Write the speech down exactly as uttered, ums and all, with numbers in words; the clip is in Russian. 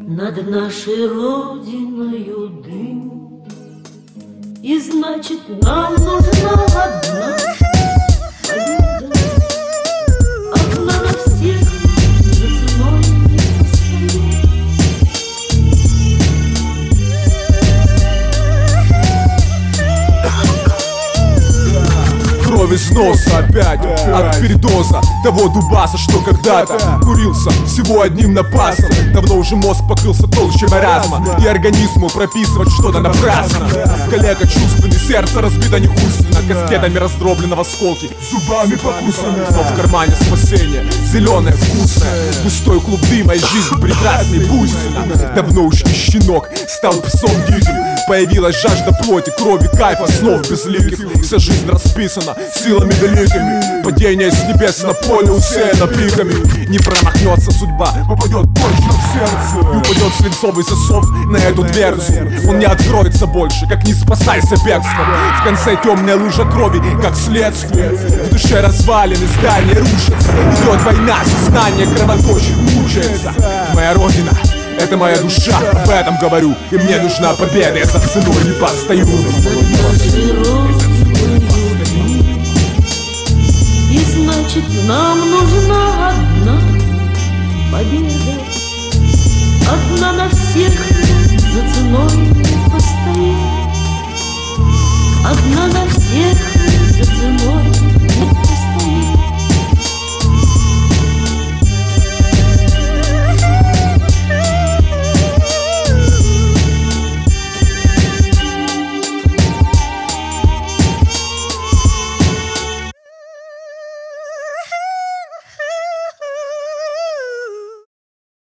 Над нашей родиною дым, и значит, нам нужна одна победа. Одна на всех, за ценой не постоит. Кровь из носа опять, от передоза того дубаса, что когда-то курился всего одним напасом. Давно уже мозг покрылся толще маразма, и организму прописывать что-то напрасно. Коллега чувственный, сердце разбито нехуйственно, каскетами раздроблено в осколки, зубами покусано. Но в кармане спасение, зеленое, вкусное, густой клуб дыма, и жизнь прекрасна и буйственна. Давно уж не щенок, стал псом диким. Появилась жажда плоти, крови, кайфа, снов безликих. Вся жизнь расписана силами великими. Падение с небес на поле усеяно пиками. Не промахнется судьба, попадет точно в сердце, и упадет свинцовый засов на эту дверцу. Он не откроется больше, как не спасайся бегством. В конце темная лужа крови, как следствие. В душе развалины, здания рушатся. Идет война, сознание кровоточит, мучается. Моя родина — это моя душа, об этом говорю. И мне нужна победа, я за ценой не постою. И значит, нам нужна одна победа.